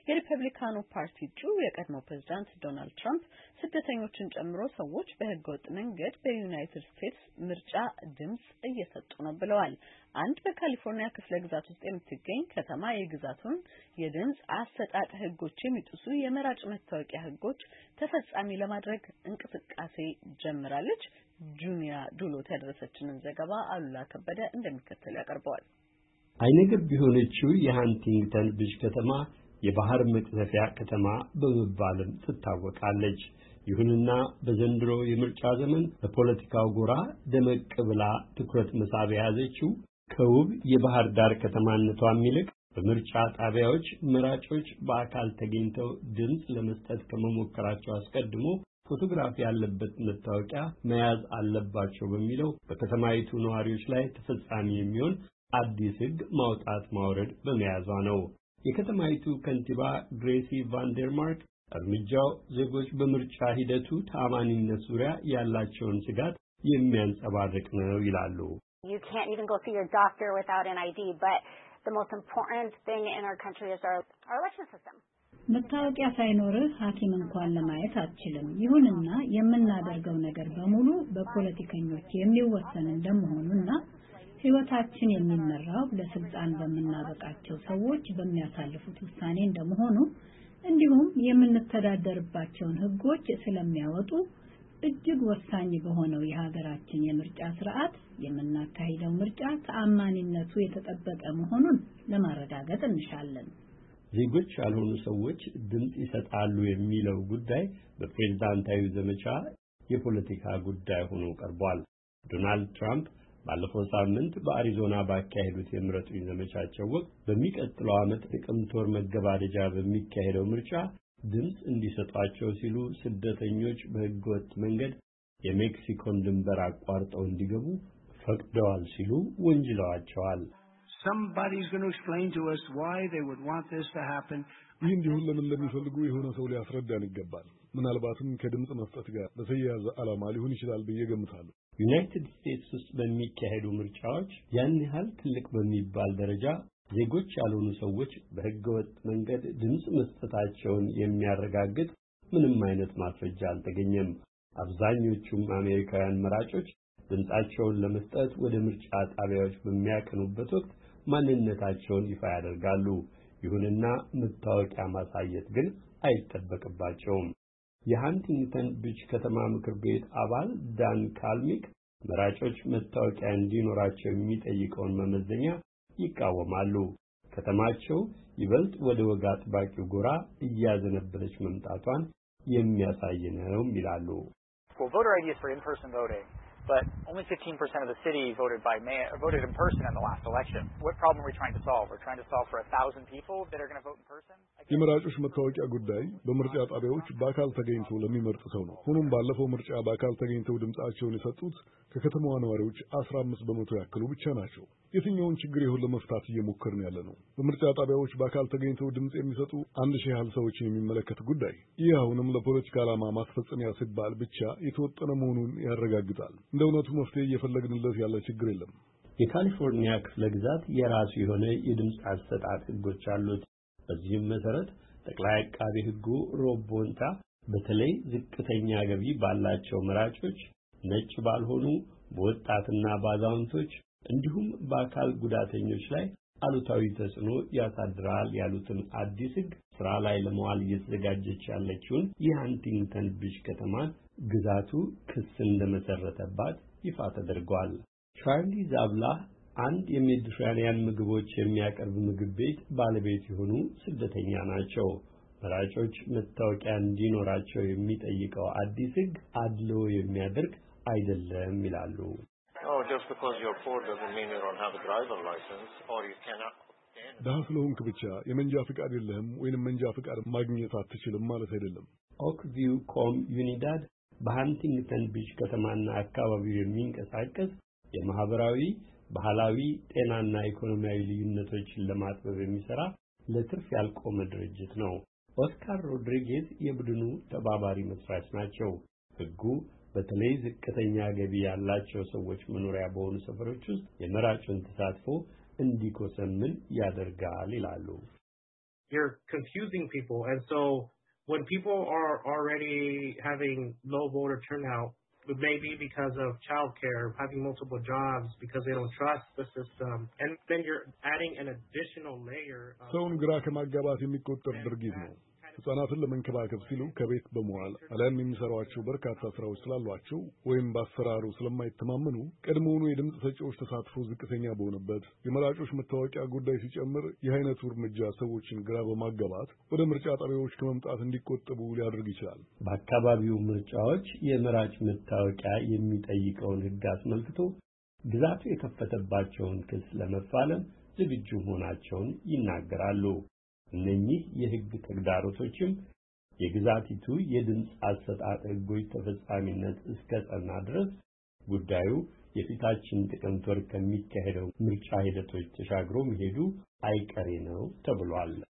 የሪፐብሊካኑ ፓርቲ እጩ የቀድሞ ፕሬዝዳንት ዶናልድ ትራምፕ ስደተኞችን ጨምሮ ሰዎች በህገወጥ መንገድ በዩናይትድ ስቴትስ ምርጫ ድምጽ እየሰጡ ነው ብለዋል። አንድ በካሊፎርኒያ ክፍለ ግዛት ውስጥ የምትገኝ ከተማ የግዛቱን የድምጽ አሰጣጥ ህጎች የሚጥሱ የመራጭ መታወቂያ ህጎች ተፈጻሚ ለማድረግ እንቅስቃሴ ጀምራለች። ጁኒያ ዱሎት ያደረሰችንን ዘገባ አሉላ ከበደ እንደሚከተል ያቀርበዋል። አይነገብ የሆነችው የሃንቲንግተን ቢች ከተማ የባህር መቅዘፊያ ከተማ በመባልም ትታወቃለች። ይሁንና በዘንድሮ የምርጫ ዘመን በፖለቲካው ጎራ ደመቅ ብላ ትኩረት መሳብ የያዘችው ከውብ የባህር ዳር ከተማነቷም ይልቅ በምርጫ ጣቢያዎች መራጮች በአካል ተገኝተው ድምጽ ለመስጠት ከመሞከራቸው አስቀድሞ ፎቶግራፍ ያለበት መታወቂያ መያዝ አለባቸው በሚለው በከተማይቱ ነዋሪዎች ላይ ተፈጻሚ የሚሆን አዲስ ህግ ማውጣት ማውረድ በመያዟ ነው። የከተማይቱ ከንቲባ ግሬሲ ቫንደርማርክ እርምጃው ዜጎች በምርጫ ሂደቱ ተአማኒነት ዙሪያ ያላቸውን ስጋት የሚያንጸባርቅ ነው ይላሉ። You can't even go see your doctor without an ID, but the most important thing in our country is our election system. መታወቂያ ሳይኖርህ ሐኪም እንኳን ለማየት አትችልም። ይሁንና የምናደርገው ነገር በሙሉ በፖለቲከኞች የሚወሰን እንደመሆኑና ህይወታችን የሚመራው ለስልጣን በመናበቃቸው ሰዎች በሚያሳልፉት ውሳኔ እንደመሆኑ እንዲሁም የምንተዳደርባቸውን ህጎች ስለሚያወጡ እጅግ ወሳኝ በሆነው የሀገራችን የምርጫ ስርዓት የምናካሂደው ምርጫ ተአማኒነቱ የተጠበቀ መሆኑን ለማረጋገጥ እንሻለን። ዜጎች ያልሆኑ ሰዎች ድምጽ ይሰጣሉ የሚለው ጉዳይ በፕሬዝዳንታዊ ዘመቻ የፖለቲካ ጉዳይ ሆኖ ቀርቧል። ዶናልድ ትራምፕ ባለፈው ሳምንት በአሪዞና ባካሄዱት የምረጡኝ ዘመቻቸው ወቅት በሚቀጥለው ዓመት ጥቅምት ወር መገባደጃ በሚካሄደው ምርጫ ድምጽ እንዲሰጧቸው ሲሉ ስደተኞች በህገወጥ መንገድ የሜክሲኮን ድንበር አቋርጠው እንዲገቡ ፈቅደዋል ሲሉ ወንጅለዋቸዋል። Somebody's going to explain to us why they would want this to happen. ይህ እንዲሁም ለምን እንደሚፈልጉ የሆነ ሰው ሊያስረዳን ይገባል። ምናልባትም ከድምጽ መስጠት ጋር በተያያዘ ዓላማ ሊሆን ይችላል ብዬ ገምታለሁ። ዩናይትድ ስቴትስ ውስጥ በሚካሄዱ ምርጫዎች ያን ያህል ትልቅ በሚባል ደረጃ ዜጎች ያልሆኑ ሰዎች በህገወጥ መንገድ ድምጽ መስጠታቸውን የሚያረጋግጥ ምንም አይነት ማስረጃ አልተገኘም። አብዛኞቹም አሜሪካውያን መራጮች ድምጻቸውን ለመስጠት ወደ ምርጫ ጣቢያዎች በሚያቀኑበት ወቅት ማንነታቸውን ይፋ ያደርጋሉ። ይሁንና መታወቂያ ማሳየት ግን አይጠበቅባቸውም። የሃንቲንግተን ቢች ከተማ ምክር ቤት አባል ዳን ካልሚክ መራጮች መታወቂያ እንዲኖራቸው የሚጠይቀውን መመዘኛ ይቃወማሉ። ከተማቸው ይበልጥ ወደ ወግ አጥባቂው ጎራ እያዘነበለች መምጣቷን የሚያሳይ ነው ይላሉ። voter ID is for in-person voting. But only 15% of the city voted in person in the last election. What problem are we trying to solve? We're trying to solve for 1,000 people that are going to vote in person? የመራጮች መታወቂያ ጉዳይ በምርጫ ጣቢያዎች በአካል ተገኝተው ለሚመርጥ ሰው ነው። ሆኖም ባለፈው ምርጫ በአካል ተገኝተው ድምጻቸውን የሰጡት ከከተማዋ ነዋሪዎች 15% ያክሉ ብቻ ናቸው። የትኛውን ችግር ይሁን ለመፍታት እየሞከርን ያለ ነው። በምርጫ ጣቢያዎች በአካል ተገኝተው ድምጽ የሚሰጡ 1000 ያህል ሰዎችን የሚመለከት ጉዳይ ይህ አሁንም ለፖለቲካ ዓላማ ማስፈጸሚያ ሲባል ብቻ የተወጠነ መሆኑን ያረጋግጣል። እንደ እውነቱ መፍትሄ እየፈለግንለት ያለ ችግር የለም። የካሊፎርኒያ ክፍለ ግዛት የራሱ የሆነ የድምጽ አሰጣጥ ህጎች አሉት። በዚህም መሰረት ጠቅላይ አቃቤ ህጉ ሮብ ቦንታ በተለይ ዝቅተኛ ገቢ ባላቸው መራጮች፣ ነጭ ባልሆኑ በወጣትና ባዛውንቶች እንዲሁም በአካል ጉዳተኞች ላይ አሉታዊ ተጽዕኖ ያሳድራል ያሉትን አዲስ ህግ ስራ ላይ ለመዋል እየተዘጋጀች ያለችውን የሃንቲንግተን ቢች ከተማ ግዛቱ ክስ እንደመሰረተባት ይፋ ተደርጓል። ቻርሊ ዛብላ አንድ የሜዲትራኒያን ምግቦች የሚያቀርብ ምግብ ቤት ባለቤት የሆኑ ስደተኛ ናቸው። መራጮች መታወቂያ እንዲኖራቸው የሚጠይቀው አዲስ ህግ አድሎ የሚያደርግ አይደለም ይላሉ። Just because you're poor doesn't mean you don't have a driver license or you cannot. ደሃ ስለሆንክ ብቻ የመንጃ ፍቃድ የለህም ወይንም መንጃ ፍቃድ ማግኘት አትችልም ማለት አይደለም። ኦክቪው ኮም ዩኒዳድ በሃንቲንግተን ቢች ከተማና አካባቢው የሚንቀሳቀስ የማህበራዊ ባህላዊ ጤናና ኢኮኖሚያዊ ልዩነቶችን ለማጥበብ የሚሰራ ለትርፍ ያልቆመ ድርጅት ነው። ኦስካር ሮድሪጌዝ የቡድኑ ተባባሪ መስራች ናቸው። ህጉ በተለይ ዝቅተኛ ገቢ ያላቸው ሰዎች መኖሪያ በሆኑ ሰፈሮች ውስጥ የመራጩን ተሳትፎ እንዲኮሰምን ያደርጋል ይላሉ። you're confusing people. And so when people are already having low voter turnout, it may be because of childcare, having multiple jobs, because they don't trust the system. And then you're adding an additional layer of... ሰውን ግራ ከማጋባት የሚቆጠር ድርጊት ነው። ሕፃናትን ለመንከባከብ ሲሉ ከቤት በመዋል አሊያም የሚሰሯቸው በርካታ ስራዎች ስላሏቸው ወይም በአሰራሩ ስለማይተማመኑ ቀድሞውኑ የድምፅ ሰጪዎች ተሳትፎ ዝቅተኛ በሆነበት የመራጮች መታወቂያ ጉዳይ ሲጨምር ይህ አይነቱ እርምጃ ሰዎችን ግራ በማጋባት ወደ ምርጫ ጣቢያዎች ከመምጣት እንዲቆጠቡ ሊያደርግ ይችላል። በአካባቢው ምርጫዎች የመራጭ መታወቂያ የሚጠይቀውን ሕግ አስመልክቶ ግዛቱ የከፈተባቸውን ክስ ለመፋለም ዝግጁ መሆናቸውን ይናገራሉ። እነኚህ የሕግ ተግዳሮቶችም የግዛቲቱ የድምፅ አሰጣጥ ሕጎች ተፈጻሚነት እስከ ጸና ድረስ ጉዳዩ የፊታችን ጥቅምት ወር ከሚካሄደው ምርጫ ሂደቶች ተሻግሮ መሄዱ አይቀሬ ነው ተብሏል።